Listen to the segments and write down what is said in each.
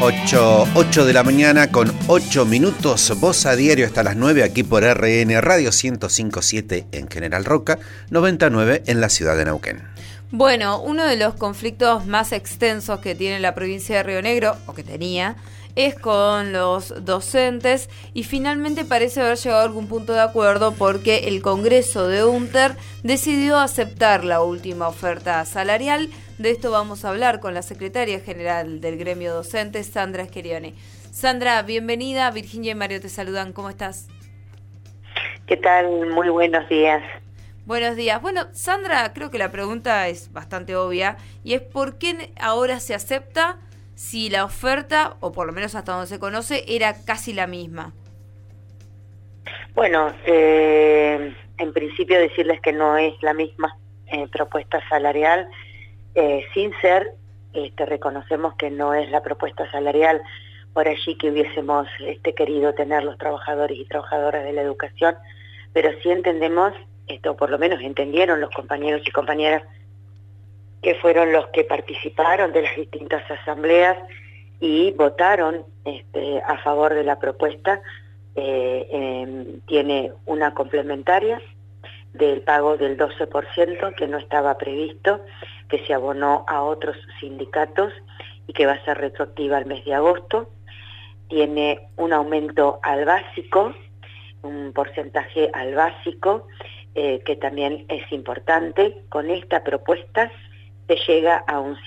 8 de la mañana con 8 minutos, Voz a Diario hasta las 9 aquí por RN Radio 105.7 en General Roca, 99 en la ciudad de Neuquén. Bueno, uno de los conflictos más extensos que tiene la provincia de Río Negro, o que tenía, es con los docentes y finalmente parece haber llegado a algún punto de acuerdo porque el Congreso de UNTER decidió aceptar la última oferta salarial. De esto vamos a hablar con la secretaria general del gremio docente, Sandra Scherione. Sandra, bienvenida. Virginia y Mario te saludan. ¿Cómo estás? ¿Qué tal? Muy buenos días. Buenos días. Bueno, Sandra, creo que la pregunta es bastante obvia y es ¿por qué ahora se acepta si la oferta, o por lo menos hasta donde se conoce, era casi la misma? Bueno, en principio decirles que no es la misma propuesta salarial, sin ser, reconocemos que no es la propuesta salarial por allí que hubiésemos querido tener los trabajadores y trabajadoras de la educación, pero sí entendemos, por lo menos entendieron los compañeros y compañeras que fueron los que participaron de las distintas asambleas y votaron a favor de la propuesta. Tiene una complementaria del pago del 12% que no estaba previsto, que se abonó a otros sindicatos y que va a ser retroactiva al mes de agosto. Tiene un aumento al básico, un porcentaje al básico, que también es importante. Con esta propuesta se llega a un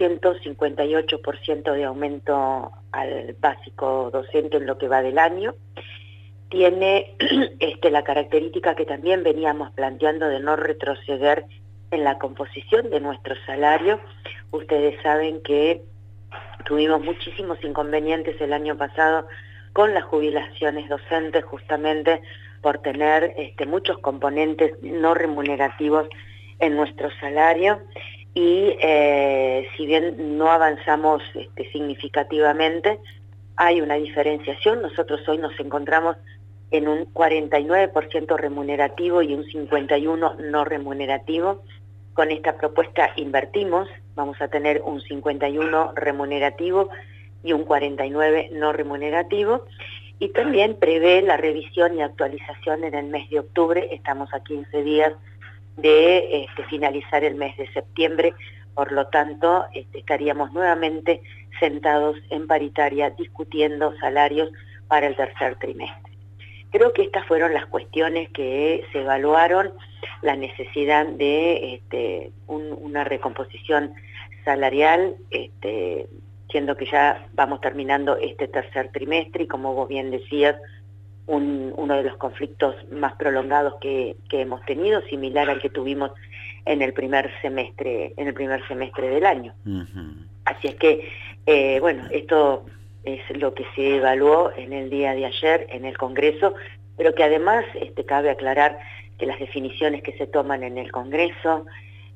158% de aumento al básico docente en lo que va del año. Tiene la característica que también veníamos planteando de no retroceder en la composición de nuestro salario. Ustedes saben que tuvimos muchísimos inconvenientes el año pasado con las jubilaciones docentes, justamente por tener muchos componentes no remunerativos en nuestro salario. Y si bien no avanzamos significativamente, hay una diferenciación. Nosotros hoy nos encontramos en un 49% remunerativo y un 51% no remunerativo. Con esta propuesta invertimos, vamos a tener un 51% remunerativo y un 49% no remunerativo. Y también prevé la revisión y actualización en el mes de octubre. Estamos a 15 días de finalizar el mes de septiembre, por lo tanto estaríamos nuevamente sentados en paritaria discutiendo salarios para el tercer trimestre. Creo que estas fueron las cuestiones que se evaluaron, la necesidad de una recomposición salarial, siendo que ya vamos terminando este tercer trimestre y como vos bien decías, uno de los conflictos más prolongados que hemos tenido, similar al que tuvimos en el primer semestre del año. Uh-huh. Así es que, esto es lo que se evaluó en el día de ayer en el Congreso, pero que además cabe aclarar que las definiciones que se toman en el Congreso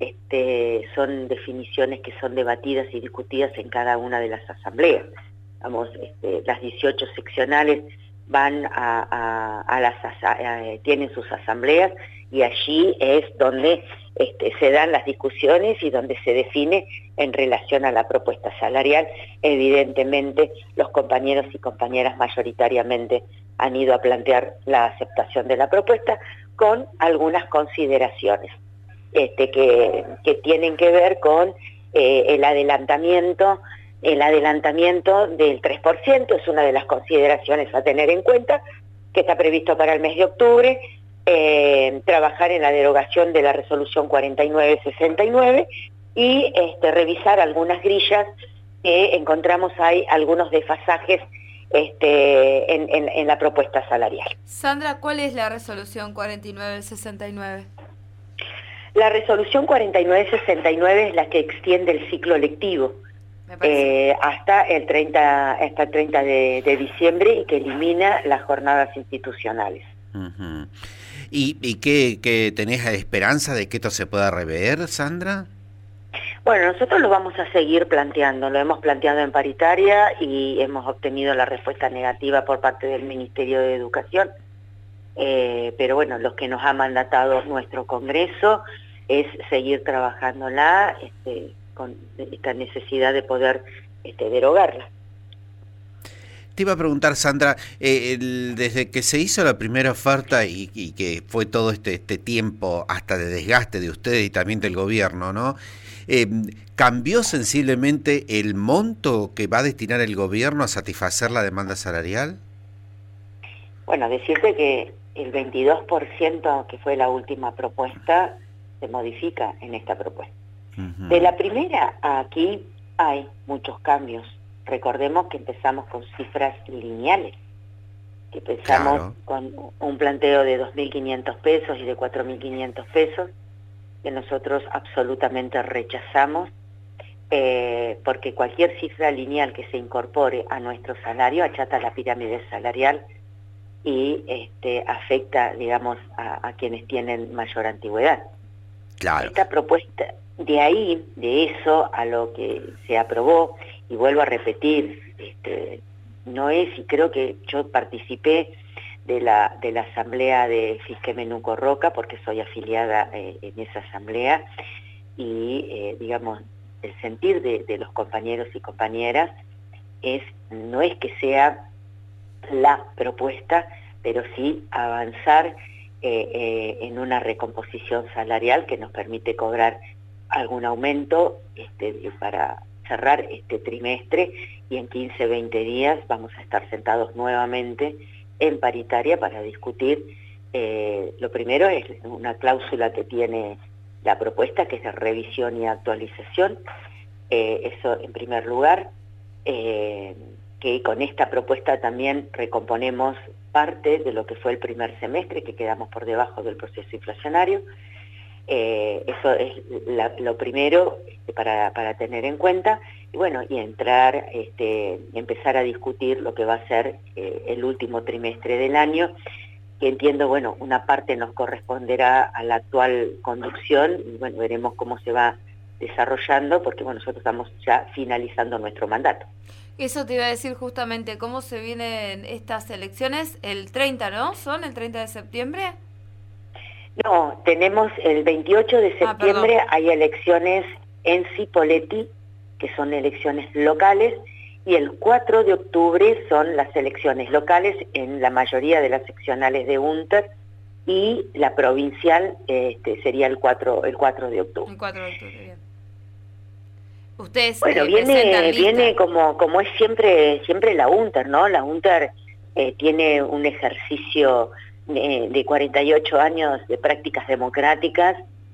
son definiciones que son debatidas y discutidas en cada una de las asambleas. Vamos, las 18 seccionales van tienen sus asambleas y allí es donde se dan las discusiones y donde se define en relación a la propuesta salarial. Evidentemente los compañeros y compañeras mayoritariamente han ido a plantear la aceptación de la propuesta con algunas consideraciones que tienen que ver con el adelantamiento del 3%, es una de las consideraciones a tener en cuenta, que está previsto para el mes de octubre, trabajar en la derogación de la resolución 4969 y revisar algunas grillas que encontramos hay algunos desfasajes en la propuesta salarial. Sandra, ¿cuál es la resolución 4969? La resolución 4969 es la que extiende el ciclo lectivo hasta el 30 de diciembre y que elimina las jornadas institucionales. Uh-huh. ¿Y qué tenés esperanza de que esto se pueda rever, Sandra? Bueno, nosotros lo vamos a seguir planteando, lo hemos planteado en paritaria y hemos obtenido la respuesta negativa por parte del Ministerio de Educación, pero bueno, lo que nos ha mandatado nuestro Congreso es seguir trabajándola con esta necesidad de poder derogarla. Te iba a preguntar, Sandra, desde que se hizo la primera oferta y que fue todo este tiempo hasta de desgaste de ustedes y también del gobierno, ¿no? ¿Cambió sensiblemente el monto que va a destinar el gobierno a satisfacer la demanda salarial? Bueno, decirte que el 22% que fue la última propuesta se modifica en esta propuesta. Uh-huh. De la primera a aquí hay muchos cambios. Recordemos que empezamos con cifras lineales, que empezamos con un planteo de 2.500 pesos y de 4.500 pesos, que nosotros absolutamente rechazamos, porque cualquier cifra lineal que se incorpore a nuestro salario achata la pirámide salarial y afecta, digamos, a quienes tienen mayor antigüedad. Claro. Esta propuesta, de ahí, de eso a lo que se aprobó, y vuelvo a repetir, no es, y creo que yo participé de la asamblea de Fisquemenuco Roca, porque soy afiliada en esa asamblea, y digamos, el sentir de los compañeros y compañeras no es que sea la propuesta, pero sí avanzar en una recomposición salarial que nos permite cobrar algún aumento para cerrar este trimestre, y en 15, 20 días vamos a estar sentados nuevamente en paritaria para discutir. Lo primero es una cláusula que tiene la propuesta, que es de revisión y actualización. Eso en primer lugar, que con esta propuesta también recomponemos parte de lo que fue el primer semestre, que quedamos por debajo del proceso inflacionario. Eso es lo primero para tener en cuenta, y bueno, y entrar, empezar a discutir lo que va a ser el último trimestre del año, que entiendo, bueno, una parte nos corresponderá a la actual conducción, y bueno, veremos cómo se va desarrollando, porque bueno, nosotros estamos ya finalizando nuestro mandato. Eso te iba a decir justamente, ¿cómo se vienen estas elecciones? El 30, ¿no? ¿Son el 30 de septiembre? No, tenemos el 28 de septiembre, hay elecciones en Cipolletti, que son elecciones locales, y el 4 de octubre son las elecciones locales en la mayoría de las seccionales de UNTER, y la provincial sería el 4 de octubre. El 4 de octubre, bien. Ustedes bueno, viene como es siempre la UNTER, ¿no? La UNTER tiene un ejercicio de 48 años de prácticas democráticas,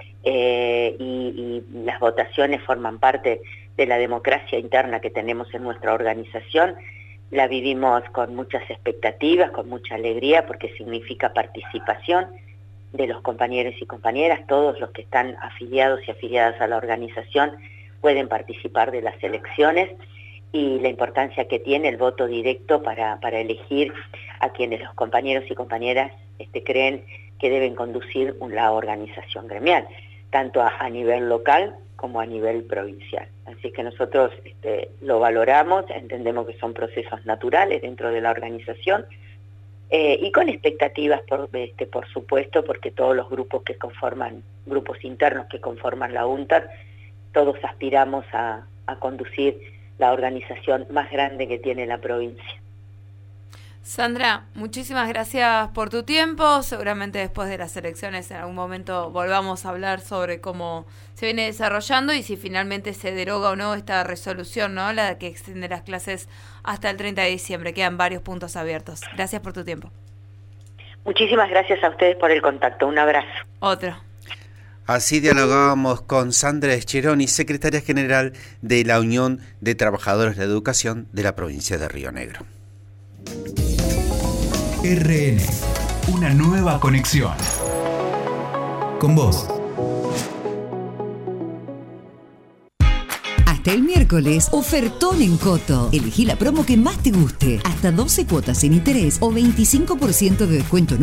y las votaciones forman parte de la democracia interna que tenemos en nuestra organización. La vivimos con muchas expectativas, con mucha alegría, porque significa participación de los compañeros y compañeras. Todos los que están afiliados y afiliadas a la organización pueden participar de las elecciones, y la importancia que tiene el voto directo para elegir a quienes los compañeros y compañeras creen que deben conducir la organización gremial, tanto a nivel local como a nivel provincial. Así que nosotros lo valoramos, entendemos que son procesos naturales dentro de la organización, y con expectativas, por supuesto, porque todos los grupos grupos internos que conforman la UNTER, todos aspiramos a conducir la organización más grande que tiene la provincia. Sandra, muchísimas gracias por tu tiempo. Seguramente después de las elecciones en algún momento volvamos a hablar sobre cómo se viene desarrollando y si finalmente se deroga o no esta resolución, ¿no? La que extiende las clases hasta el 30 de diciembre. Quedan varios puntos abiertos. Gracias por tu tiempo. Muchísimas gracias a ustedes por el contacto. Un abrazo. Otro. Así dialogábamos con Sandra Scheroni, secretaria general de la Unión de Trabajadores de Educación de la provincia de Río Negro. RN, una nueva conexión. Con vos. Hasta el miércoles, ofertón en Coto. Elegí la promo que más te guste. Hasta 12 cuotas sin interés o 25% de descuento.